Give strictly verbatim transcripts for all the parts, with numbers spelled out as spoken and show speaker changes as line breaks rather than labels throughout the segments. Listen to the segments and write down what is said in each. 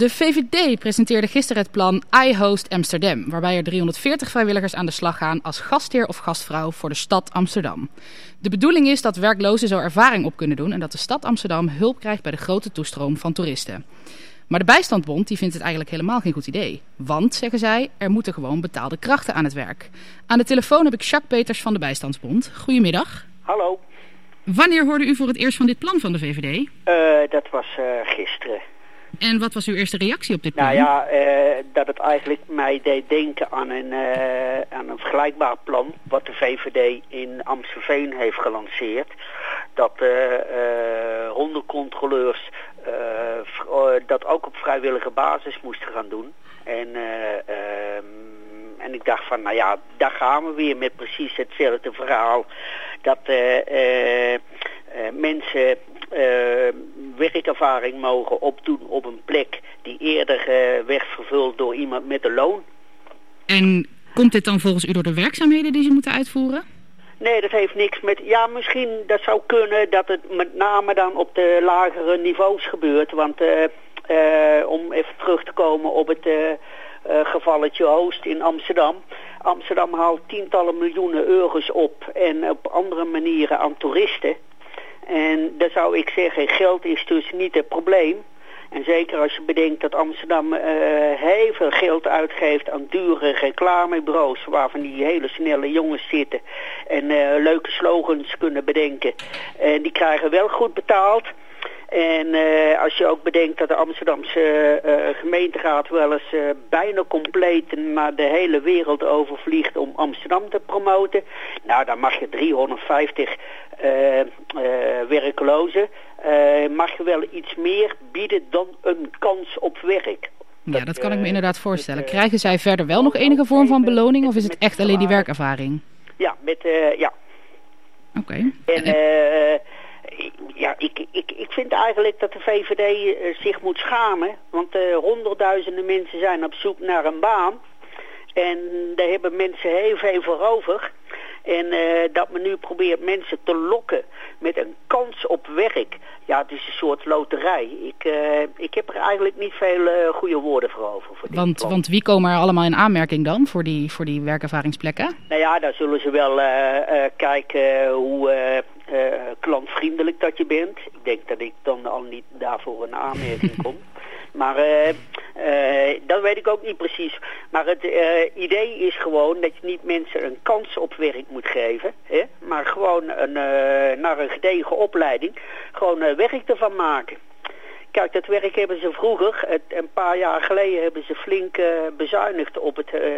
De V V D presenteerde gisteren het plan I Host Amsterdam, waarbij er driehonderdveertig vrijwilligers aan de slag gaan als gastheer of gastvrouw voor de stad Amsterdam. De bedoeling is dat werklozen zo ervaring op kunnen doen en dat de stad Amsterdam hulp krijgt bij de grote toestroom van toeristen. Maar de Bijstandbond die vindt het eigenlijk helemaal geen goed idee. Want, zeggen zij, er moeten gewoon betaalde krachten aan het werk. Aan de telefoon heb ik Jacques Peters van de Bijstandsbond. Goedemiddag.
Hallo.
Wanneer hoorde u voor het eerst van dit plan van de V V D?
Uh, dat was uh, gisteren.
En wat was uw eerste reactie op dit plan?
Nou ja, uh, dat het eigenlijk mij deed denken aan een, uh, aan een vergelijkbaar plan wat de V V D in Amstelveen heeft gelanceerd. Dat uh, uh, hondencontroleurs uh, v- uh, dat ook op vrijwillige basis moesten gaan doen. En, uh, uh, en ik dacht van, nou ja, daar gaan we weer met precies hetzelfde verhaal. Dat uh, uh, uh, mensen uh, werkervaring mogen opdoen op een plek die eerder uh, werd vervuld door iemand met een loon.
En komt dit dan volgens u door de werkzaamheden die ze moeten uitvoeren?
Nee, dat heeft niks met... Ja, misschien dat zou kunnen dat het met name dan op de lagere niveaus gebeurt. Want uh, uh, om even terug te komen op het uh, uh, gevalletje Oost in Amsterdam. Amsterdam haalt tientallen miljoenen euro's op en op andere manieren aan toeristen. En dan zou ik zeggen, geld is dus niet het probleem. En zeker als je bedenkt dat Amsterdam uh, heel veel geld uitgeeft aan dure reclamebureaus, waarvan die hele snelle jongens zitten en uh, leuke slogans kunnen bedenken. En die krijgen wel goed betaald. En uh, als je ook bedenkt dat de Amsterdamse uh, gemeenteraad wel eens uh, bijna compleet naar de hele wereld overvliegt om Amsterdam te promoten. Nou, dan mag je driehonderdvijftig uh, uh, werklozen, uh, mag je wel iets meer bieden dan een kans op werk.
Ja, dat kan ik me inderdaad voorstellen. Krijgen zij verder wel nog enige vorm van beloning of is het echt alleen die werkervaring?
Ja, met, uh, ja.
Oké.
Okay. En... Uh, Ja, ik, ik, ik vind eigenlijk dat de V V D uh, zich moet schamen. Want uh, honderdduizenden mensen zijn op zoek naar een baan. En daar hebben mensen heel veel voor over. En uh, dat men nu probeert mensen te lokken met een kans op werk. Ja, het is een soort loterij. Ik, uh, ik heb er eigenlijk niet veel uh, goede woorden voor over. Voor
want, want wie komen er allemaal in aanmerking dan voor die, voor die werkervaringsplekken?
Nou ja, daar zullen ze wel uh, uh, kijken hoe... Uh, Uh, klantvriendelijk dat je bent. Ik denk dat ik dan al niet daarvoor een aanmerking kom. Maar uh, uh, dat weet ik ook niet precies. Maar het uh, idee is gewoon dat je niet mensen een kans op werk moet geven. Hè? Maar gewoon een, uh, naar een gedegen opleiding gewoon uh, werk ervan maken. Kijk, dat werk hebben ze vroeger, het, een paar jaar geleden hebben ze flink uh, bezuinigd op het uh,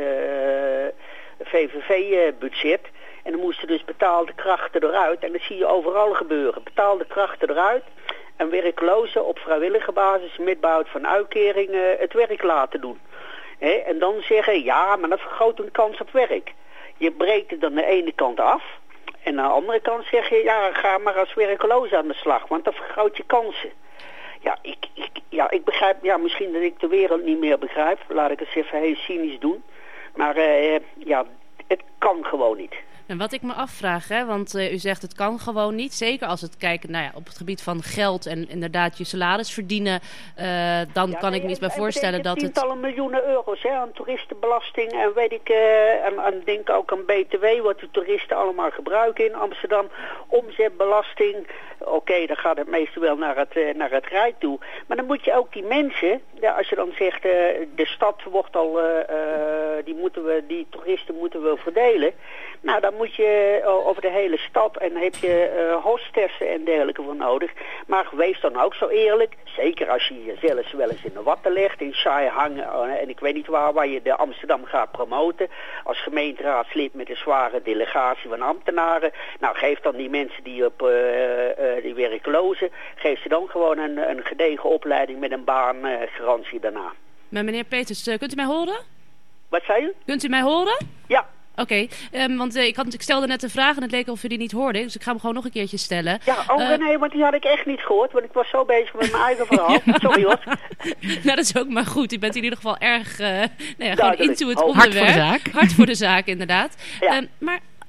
uh, V V V-budget. En dan moesten dus betaalde krachten eruit. En dat zie je overal gebeuren. Betaalde krachten eruit. En werklozen op vrijwillige basis met behoud van uitkering uh, het werk laten doen. He, en dan zeggen, ja, maar dat vergroot een kans op werk. Je breekt het aan de ene kant af. En aan de andere kant zeg je, ja, ga maar als werkloze aan de slag. Want dat vergroot je kansen. Ja, ik, ik, ja, ik begrijp, ja, misschien dat ik de wereld niet meer begrijp. Laat ik het even heel cynisch doen. Maar uh, ja, het kan gewoon niet.
En wat ik me afvraag, hè, want uh, u zegt het kan gewoon niet. Zeker als het kijken nou ja, op het gebied van geld en inderdaad je salaris verdienen. Uh, dan ja, kan ik me iets bij voorstellen dat het...
tientallen miljoenen euro's hè, aan toeristenbelasting en weet ik, uh, en, en denk ook aan B T W, wat de toeristen allemaal gebruiken in Amsterdam. Omzetbelasting, oké, okay, dan gaat het meestal wel naar het, uh, naar het Rijk toe. Maar dan moet je ook die mensen, ja, als je dan zegt, uh, de stad wordt al, uh, uh, die, moeten we, die toeristen moeten we verdelen. Nou, dan moet je uh, over de hele stad en heb je uh, hostessen en dergelijke voor nodig. Maar wees dan ook zo eerlijk, zeker als je jezelf wel eens in de watten legt, in Shanghai uh, en ik weet niet waar, waar je de Amsterdam gaat promoten, als gemeenteraadslid met een zware delegatie van ambtenaren. Nou, geef dan die mensen die op uh, uh, die werklozen, geef ze dan gewoon een, een gedegen opleiding met een baangarantie uh, daarna.
Maar meneer Peters, uh, kunt u mij horen?
Wat zei u?
Kunt u mij horen?
Ja.
Oké, okay, um, want uh, ik, had, ik stelde net een vraag en het leek alsof u die niet hoorde. Dus ik ga hem gewoon nog een keertje stellen.
Ja, oh uh, nee, want die had ik echt niet gehoord. Want ik was zo bezig met mijn eigen verhaal. Ja. Sorry hoor.
Nou, dat is ook maar goed. U bent in ieder geval erg uh, nou ja, gewoon into het
oh.
onderwerp.
Hard voor de zaak.
Hard voor de zaak, inderdaad.
Ja.
Um, maar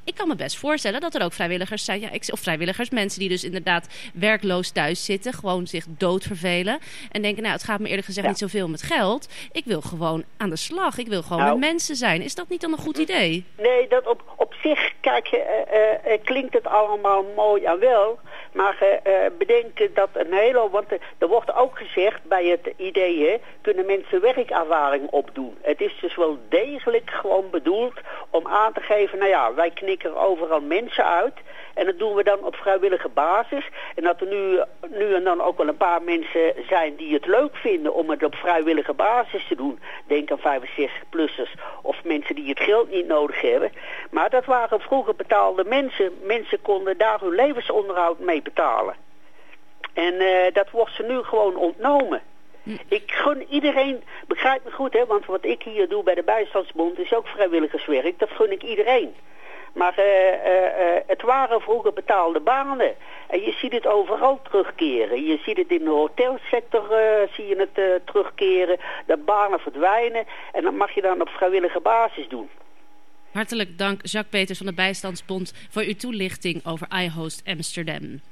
ik kan me best voorstellen dat er ook vrijwilligers zijn, ja, ik, of vrijwilligers, mensen die dus inderdaad werkloos thuis zitten, gewoon zich doodvervelen en denken, nou, het gaat me eerlijk gezegd
Ja.
niet zoveel om het geld. Ik wil gewoon aan de slag. Ik wil gewoon
Nou.
met mensen zijn. Is dat niet dan een goed idee?
Nee, dat op, op zich, kijk, uh, uh, klinkt het allemaal mooi en wel. Maar uh, uh, bedenk dat een hele... Want uh, er wordt ook gezegd bij het idee, hè, kunnen mensen werkervaring opdoen. Het is dus wel degelijk gewoon bedoeld om aan te geven, nou ja, wij knikken overal mensen uit. En dat doen we dan op vrijwillige basis. En dat er nu, nu en dan ook wel een paar mensen zijn die het leuk vinden om het op vrijwillige basis te doen. Denk aan vijfenzestig-plussers of mensen die het geld niet nodig hebben. Maar dat waren vroeger betaalde mensen. Mensen konden daar hun levensonderhoud mee betalen. En uh, dat wordt ze nu gewoon ontnomen. Ik gun iedereen, begrijp me goed, hè, want wat ik hier doe bij de Bijstandsbond is ook vrijwilligerswerk. Dat gun ik iedereen. Maar uh, uh, uh, het waren vroeger betaalde banen. En je ziet het overal terugkeren. Je ziet het in de hotelsector, uh, zie je het uh, terugkeren. Dat banen verdwijnen. En dat mag je dan op vrijwillige basis doen.
Hartelijk dank, Jacques Peters van de Bijstandsbond, voor uw toelichting over iHost Amsterdam.